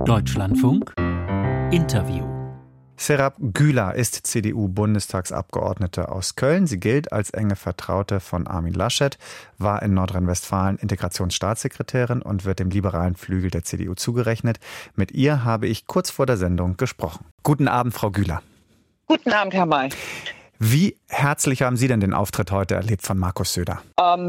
Deutschlandfunk Interview. Serap Güler ist CDU-Bundestagsabgeordnete aus Köln. Sie gilt als enge Vertraute von Armin Laschet, war in Nordrhein-Westfalen Integrationsstaatssekretärin und wird dem liberalen Flügel der CDU zugerechnet. Mit ihr habe ich kurz vor der Sendung gesprochen. Guten Abend, Frau Güler. Guten Abend, Herr May. Wie herzlich haben Sie denn den Auftritt heute erlebt von Markus Söder?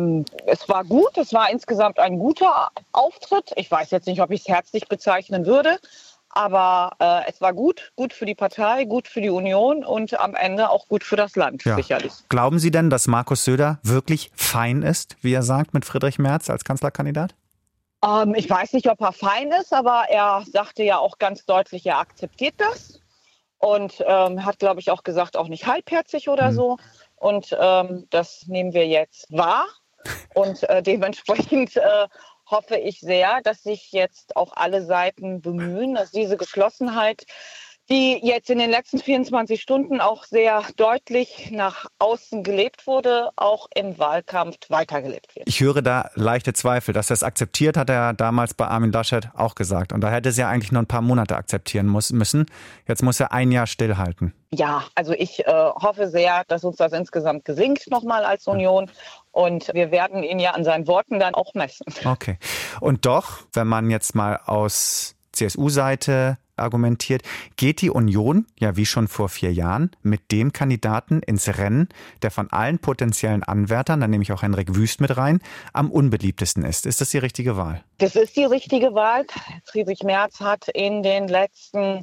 Es war gut, es war insgesamt ein guter Auftritt. Ich weiß jetzt nicht, ob ich es herzlich bezeichnen würde, aber es war gut für die Partei, gut für die Union und am Ende auch gut für das Land, sicherlich. Glauben Sie denn, dass Markus Söder wirklich fein ist, wie er sagt, mit Friedrich Merz als Kanzlerkandidat? Ich weiß nicht, ob er fein ist, aber er sagte ja auch ganz deutlich, er akzeptiert das. Und hat, glaube ich, auch gesagt, auch nicht halbherzig oder so. Und das nehmen wir jetzt wahr. Und dementsprechend hoffe ich sehr, dass sich jetzt auch alle Seiten bemühen, dass diese Geschlossenheit, die jetzt in den letzten 24 Stunden auch sehr deutlich nach außen gelebt wurde, auch im Wahlkampf weitergelebt wird. Ich höre da leichte Zweifel. Dass er es akzeptiert, hat er damals bei Armin Laschet auch gesagt. Und da hätte es ja eigentlich nur ein paar Monate akzeptieren müssen. Jetzt muss er ein Jahr stillhalten. Ja, also ich hoffe sehr, dass uns das insgesamt gelingt nochmal als Union. Und wir werden ihn ja an seinen Worten dann auch messen. Okay. Und doch, wenn man jetzt mal aus CSU-Seite argumentiert, geht die Union, ja wie schon vor 4 Jahren, mit dem Kandidaten ins Rennen, der von allen potenziellen Anwärtern, da nehme ich auch Henrik Wüst mit rein, am unbeliebtesten ist. Ist das die richtige Wahl? Das ist die richtige Wahl. Friedrich Merz hat in den letzten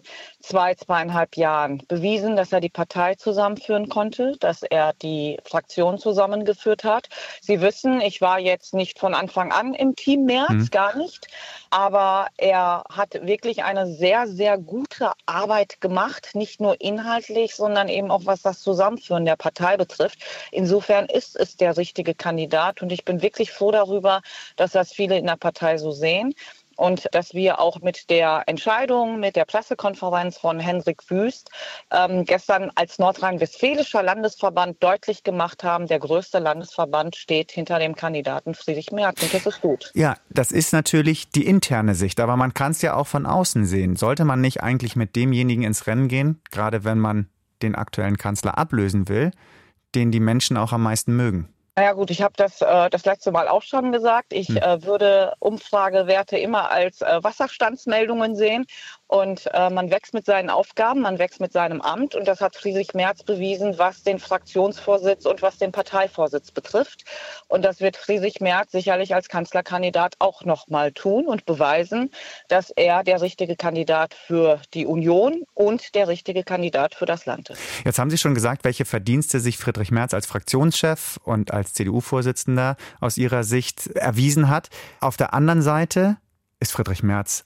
2,5 Jahren bewiesen, dass er die Partei zusammenführen konnte, dass er die Fraktion zusammengeführt hat. Sie wissen, ich war jetzt nicht von Anfang an im Team Merz, gar nicht. Aber er hat wirklich eine sehr, sehr gute Arbeit gemacht, nicht nur inhaltlich, sondern eben auch was das Zusammenführen der Partei betrifft. Insofern ist es der richtige Kandidat und ich bin wirklich froh darüber, dass das viele in der Partei so sehen. Und dass wir auch mit der Entscheidung, mit der Pressekonferenz von Henrik Wüst gestern als nordrhein-westfälischer Landesverband deutlich gemacht haben, der größte Landesverband steht hinter dem Kandidaten Friedrich Merz. Und das ist gut. Ja, das ist natürlich die interne Sicht, aber man kann es ja auch von außen sehen. Sollte man nicht eigentlich mit demjenigen ins Rennen gehen, gerade wenn man den aktuellen Kanzler ablösen will, den die Menschen auch am meisten mögen? Naja gut, ich habe das letzte Mal auch schon gesagt. Ich würde Umfragewerte immer als Wasserstandsmeldungen sehen. Und man wächst mit seinen Aufgaben, man wächst mit seinem Amt. Und das hat Friedrich Merz bewiesen, was den Fraktionsvorsitz und was den Parteivorsitz betrifft. Und das wird Friedrich Merz sicherlich als Kanzlerkandidat auch nochmal tun und beweisen, dass er der richtige Kandidat für die Union und der richtige Kandidat für das Land ist. Jetzt haben Sie schon gesagt, welche Verdienste sich Friedrich Merz als Fraktionschef und als CDU-Vorsitzender aus Ihrer Sicht erwiesen hat. Auf der anderen Seite ist Friedrich Merz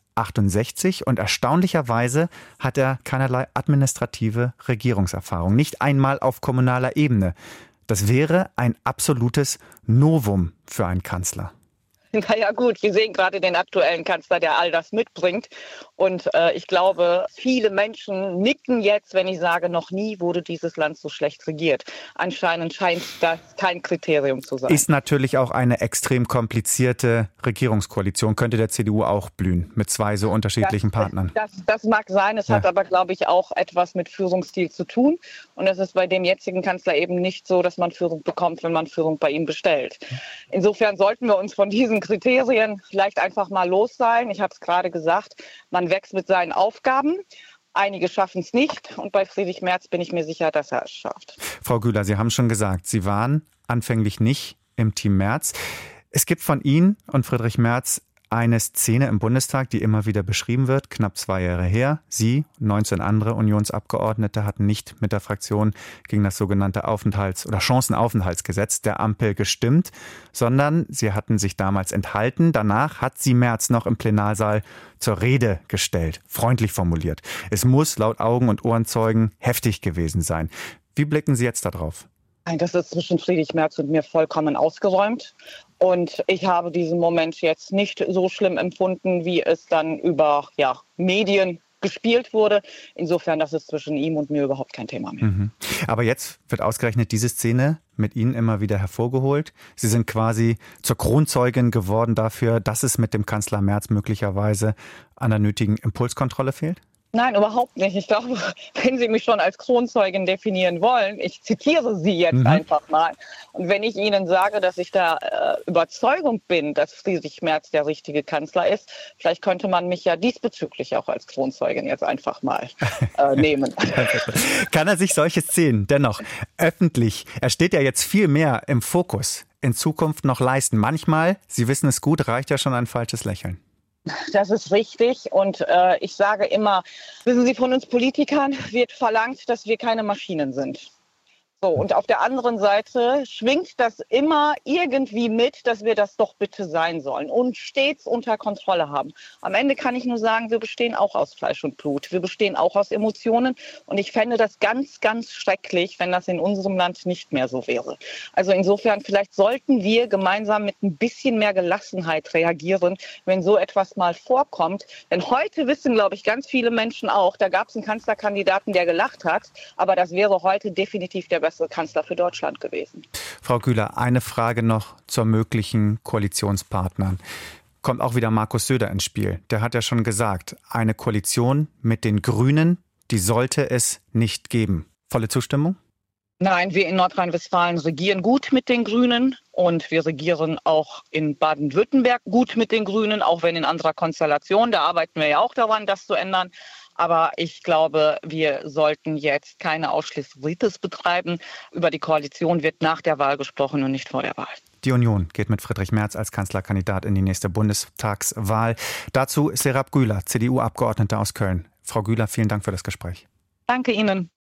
68 und erstaunlicherweise hat er keinerlei administrative Regierungserfahrung, nicht einmal auf kommunaler Ebene. Das wäre ein absolutes Novum für einen Kanzler. Naja gut, wir sehen gerade den aktuellen Kanzler, der all das mitbringt. Und ich glaube, viele Menschen nicken jetzt, wenn ich sage, noch nie wurde dieses Land so schlecht regiert. Anscheinend scheint das kein Kriterium zu sein. Ist natürlich auch eine extrem komplizierte Regierungskoalition. Könnte der CDU auch blühen mit 2 so unterschiedlichen Partnern? Das mag sein. Es hat aber, glaube ich, auch etwas mit Führungsstil zu tun. Und es ist bei dem jetzigen Kanzler eben nicht so, dass man Führung bekommt, wenn man Führung bei ihm bestellt. Insofern sollten wir uns von diesen Kriterien vielleicht einfach mal los sein. Ich habe es gerade gesagt, man wächst mit seinen Aufgaben. Einige schaffen es nicht und bei Friedrich Merz bin ich mir sicher, dass er es schafft. Frau Güler, Sie haben schon gesagt, Sie waren anfänglich nicht im Team Merz. Es gibt von Ihnen und Friedrich Merz eine Szene im Bundestag, die immer wieder beschrieben wird, knapp 2 Jahre her. Sie, 19 andere Unionsabgeordnete, hatten nicht mit der Fraktion gegen das sogenannte Chancenaufenthaltsgesetz der Ampel gestimmt, sondern sie hatten sich damals enthalten. Danach hat sie Merz noch im Plenarsaal zur Rede gestellt, freundlich formuliert. Es muss laut Augen- und Ohrenzeugen heftig gewesen sein. Wie blicken Sie jetzt darauf? Das ist zwischen Friedrich Merz und mir vollkommen ausgeräumt. Und ich habe diesen Moment jetzt nicht so schlimm empfunden, wie es dann über Medien gespielt wurde. Insofern, das ist zwischen ihm und mir überhaupt kein Thema mehr. Aber jetzt wird ausgerechnet diese Szene mit Ihnen immer wieder hervorgeholt. Sie sind quasi zur Kronzeugin geworden dafür, dass es mit dem Kanzler Merz möglicherweise an der nötigen Impulskontrolle fehlt? Nein, überhaupt nicht. Ich glaube, wenn Sie mich schon als Kronzeugin definieren wollen, ich zitiere Sie jetzt einfach mal. Und wenn ich Ihnen sage, dass ich der Überzeugung bin, dass Friedrich Merz der richtige Kanzler ist, vielleicht könnte man mich ja diesbezüglich auch als Kronzeugin jetzt einfach mal nehmen. Kann er sich solche Szenen dennoch öffentlich, er steht ja jetzt viel mehr im Fokus, in Zukunft noch leisten? Manchmal, Sie wissen es gut, reicht ja schon ein falsches Lächeln. Das ist richtig und ich sage immer, wissen Sie, von uns Politikern wird verlangt, dass wir keine Maschinen sind. So, und auf der anderen Seite schwingt das immer irgendwie mit, dass wir das doch bitte sein sollen und stets unter Kontrolle haben. Am Ende kann ich nur sagen, wir bestehen auch aus Fleisch und Blut. Wir bestehen auch aus Emotionen und ich fände das ganz, ganz schrecklich, wenn das in unserem Land nicht mehr so wäre. Also insofern, vielleicht sollten wir gemeinsam mit ein bisschen mehr Gelassenheit reagieren, wenn so etwas mal vorkommt. Denn heute wissen, glaube ich, ganz viele Menschen auch, da gab es einen Kanzlerkandidaten, der gelacht hat, aber das wäre heute definitiv der bessere Kanzler für Deutschland gewesen. Frau Güler, eine Frage noch zur möglichen Koalitionspartnern. Kommt auch wieder Markus Söder ins Spiel. Der hat ja schon gesagt, eine Koalition mit den Grünen, die sollte es nicht geben. Volle Zustimmung? Nein, wir in Nordrhein-Westfalen regieren gut mit den Grünen und wir regieren auch in Baden-Württemberg gut mit den Grünen, auch wenn in anderer Konstellation. Da arbeiten wir ja auch daran, das zu ändern. Aber ich glaube, wir sollten jetzt keine Ausschlussritus betreiben. Über die Koalition wird nach der Wahl gesprochen und nicht vor der Wahl. Die Union geht mit Friedrich Merz als Kanzlerkandidat in die nächste Bundestagswahl. Dazu Serap Güler, CDU-Abgeordnete aus Köln. Frau Güler, vielen Dank für das Gespräch. Danke Ihnen.